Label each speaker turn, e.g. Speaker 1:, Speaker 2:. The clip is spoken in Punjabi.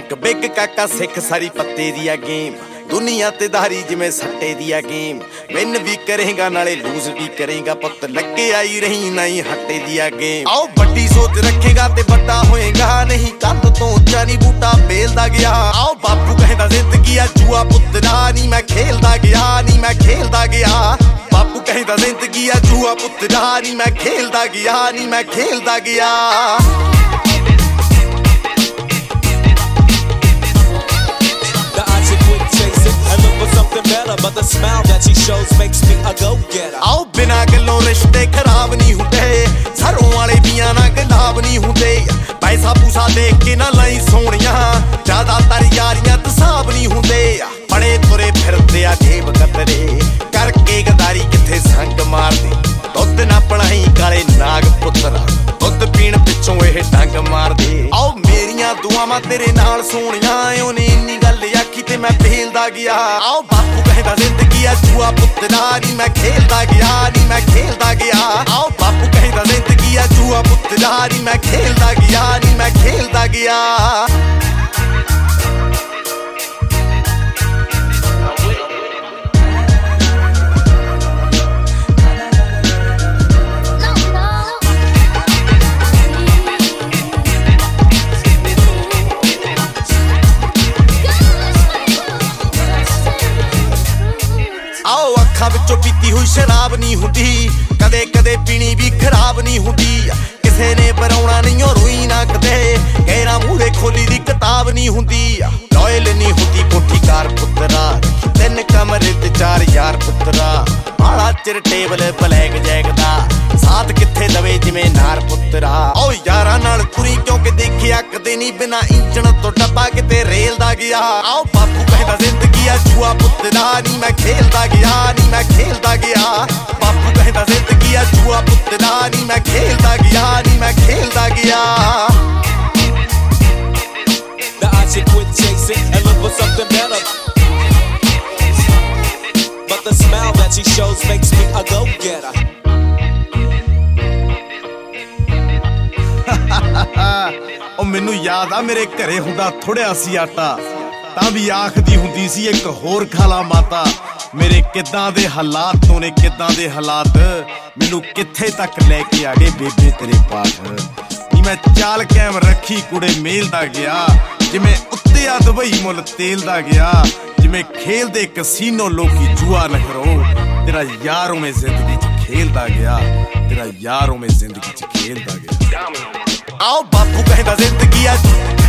Speaker 1: ਇੱਕ ਬਿੱਗ ਕਾਕਾ ਸਿੱਖ ਸਾਰੀ ਪੱਤੇ ਦੀ ਆ ਗੇਮ ਦੁਨੀਆ ਤੇ ਧਾਰੀ ਜਿਵੇਂ ਸੱਟੇ ਦੀ ਆ ਗੇਮ ਵਿਨ ਵੀ ਕਰੇਗਾ ਨਾਲੇ ਲੂਜ਼ ਵੀ ਕਰੇਗਾ ਪੁੱਤ ਲੱਗੇ ਆਈ ਰਹੀ ਨਹੀਂ ਹੱਟੇ ਦੀ ਆ ਗੇਮ ਆਓ ਵੱਡੀ ਸੋਚ ਰੱਖੇਗਾ ਤੇ ਵੱਡਾ ਹੋਏਗਾ ਨਹੀਂ ਕੰਧ ਤੋਂ ਉੱਚਾ ਨਹੀਂ ਬੂਟਾ ਬੇਲਦਾ ਗਿਆ ਆਓ ਬਾਪੂ ਕਹਿੰਦਾ ਜ਼ਿੰਦਗੀ ਆ ਜੂਆ ਪੁੱਤਰਾ ਨਹੀਂ ਮੈਂ ਖੇਲਦਾ ਗਿਆ ਨਹੀਂ ਮੈਂ ਖੇਲਦਾ ਗਿਆ ਬਾਪੂ ਕਹਿੰਦਾ ਜ਼ਿੰਦਗੀ ਆ ਜੂਆ ਪੁੱਤਰਾ ਨਹੀਂ ਮੈਂ ਖੇਲਦਾ ਗਿਆ ਨਹੀਂ ਮੈਂ ਖੇਲਦਾ ਗਿਆ
Speaker 2: But the smile that she shows makes me a go-getter.
Speaker 1: ਆਓ ਬਿਨਾ ਗੱਲੋਂ ਰਿਸ਼ਤੇ ਖਰਾਬ ਨਹੀਂ ਹੁੰਦੇ ਸਰੋਂ ਵਾਲੇ ਵੀਆਂ ਨਾਲ ਗਲਾਬ ਨਹੀਂ ਹੁੰਦੇ ਪੈਸਾ ਪੂਸਾ ਦੇਖ ਕੇ ਨਾ ਲਈ ਸੋਹਣੀਆਂ ਜ਼ਿਆਦਾਤਰ ਯਾਰੀਆਂ ਤਸਾਬ ਨਹੀਂ ਹੁੰਦੇ ਬੜੇ ਤੁਰੇ ਫਿਰਦੇ ਆ ਜੇਬ ਕਤਰੇ ਕਰਕੇ ਗਦਾਰੀ ਕਿੱਥੇ ਸੰਗ ਮਾਰਦੇ ਦੁੱਧ ਨਾ ਪਣਾਈ ਕਾਲੇ ਨਾਗ ਪੁੱਤਰਾ ਦੁੱਧ ਪੀਣ ਪਿੱਛੋਂ ਇਹ ਡੰਗ ਮਾਰਦੇ ਆਓ ਮੇਰੀਆਂ ਦੁਆਵਾਂ ਤੇਰੇ ਨਾਲ ਸੋਹਣੀਆਂ ਉਹਨੇ ਇੰਨੀ ਗੱਲ ਆਖੀ ਤੇ ਮੈਂ ਫੇਲਦਾ ਗਿਆ ਆਓ ਬਾਪੂ ਕਹਿੰਦਾ ਜ਼ਿੰਦਗੀ ਆ ਜੂਆ ਪੁੱਤਰਾ ਨਹੀਂ ਮੈਂ ਖੇਲਦਾ ਗਿਆ ਨਹੀਂ ਮੈਂ ਖੇਲਦਾ ਗਿਆ ਆਓ ਬਾਪੂ ਕਹਿੰਦਾ ਜ਼ਿੰਦਗੀ ਆ ਜੂਆ ਪੁੱਤਰਾ ਨਹੀਂ ਮੈਂ ਖੇਲਦਾ ਗਿਆ ਨਹੀਂ ਮੈਂ ਖੇਲਦਾ ਗਿਆ ਆਓ ਅੱਖਾਂ ਵਿੱਚੋਂ ਪੀਤੀ ਹੋਈ ਸ਼ਰਾਬ ਨਹੀਂ ਹੁੰਦੀ ਕਦੇ ਕਦੇ ਪੀਣੀ ਵੀ ਖਰਾਬ ਨਹੀਂ ਹੁੰਦੀ ਕਿਸੇ ਨੇ ਬਰਾਉਣਾ ਨਹੀਂ ਉਹ ਰੋਈ ਨਾ ਕਦੇ ਗੈਰਾਂ ਮੂਹਰੇ ਖੋਲੀ ਦੀ ਕਿਤਾਬ ਨਹੀਂ ਹੁੰਦੀ ਲੋਇਲ ਨਹੀਂ ਹੁੰਦੀ ਕੋਠੀ ਕਾਰ ਪੁੱਤਰਾ 3 ਕਮਰੇ ਤੇ 4 ਯਾਰ ਪੁੱਤਰਾ ਬਾਲਾ ਚਿਰ ਟੇਬਲ ਬਲੈਕ ਜੈਗਦਾ ਸਾਥ ਕਿੱਥੇ ਦਵੇ ਜਿਵੇਂ ਨਾਰ ਪੁੱਤਰਾ ਓ ਯਾਰਾਂ ਨਾਲ ਤੁਰੀ ਕਿਉਂਕਿ ਦੇਖਿਆ ਕਦੇ ਨਹੀਂ ਬਿਨਾ ਇੰਜਣ ਤੋਂ ਡੱਬਾ ਕਿਤੇ ਰੇਲ ਦਾ ਗਿਆ ਆਓ ਬਾਪੂ ਕਹਿੰਦਾ ਜ਼ਿੰਦਗੀ ਆ ਜੂਆ ਪੁੱਤਰਾ ਨਹੀਂ ਮੈਂ ਖੇਲਦਾ ਗਿਆ ਨਹੀਂ ਮੈਂ ਖੇਲਦਾ ਗਿਆ ਬਾਪੂ ਕਹਿੰਦਾ ਜ਼ਿੰਦਗੀ ਆ ਜੂਆ ਪੁੱਤਰਾ ਨਹੀਂ ਮੈਂ ਖੇਲਦਾ ਗਿਆ ਨਹੀਂ ਮੈਂ ਖੇਲਦਾ ਗਿਆ
Speaker 2: Now I should quit chasing and look for something better. But the smile that she shows makes me a go-getter.
Speaker 1: ਉਹ ਮੈਨੂੰ ਯਾਦ ਆ ਮੇਰੇ ਘਰੇ ਹੁੰਦਾ ਥੋੜਿਆ ਸੀ ਆਟਾ ਤਾਂ ਵੀ ਆਖਦੀ ਹੁੰਦੀ ਸੀ ਇੱਕ ਹੋਰ ਖਾਲਾ ਮਾਤਾ ਮੇਰੇ ਕਿੱਦਾਂ ਦੇ ਹਾਲਾਤ ਤੋਂ ਨੇ ਕਿੱਦਾਂ ਦੇ ਹਾਲਾਤ ਮੈਨੂੰ ਕਿੱਥੇ ਤੱਕ ਲੈ ਕੇ ਆ ਗਏ ਬੇਬੇ ਤੇਰੇ ਪਾਠ ਨੀ ਮੈਂ ਚਾਲ ਕਾਇਮ ਰੱਖੀ ਕੁੜੇ ਮੇਲਦਾ ਗਿਆ ਜਿਵੇਂ ਉੱਤੇ ਆ ਦੁਬਈ ਮੁੱਲ ਤੇਲ ਦਾ ਗਿਆ ਜਿਵੇਂ ਖੇਲਦੇ ਕਸੀਨੋ ਲੋਕੀ ਜੂਆ ਨਖਰੋ ਤੇਰਾ ਯਾਰ ਉਵੇਂ ਜ਼ਿੰਦਗੀ 'ਚ ਖੇਲਦਾ ਗਿਆ ਤੇਰਾ ਯਾਰ ਉਵੇਂ ਜ਼ਿੰਦਗੀ 'ਚ ਖੇਲਦਾ ਗਿਆ ਆਓ ਬਾਪੂ ਕਹਿੰਦਾ ਜ਼ਿੰਦਗੀ ਆ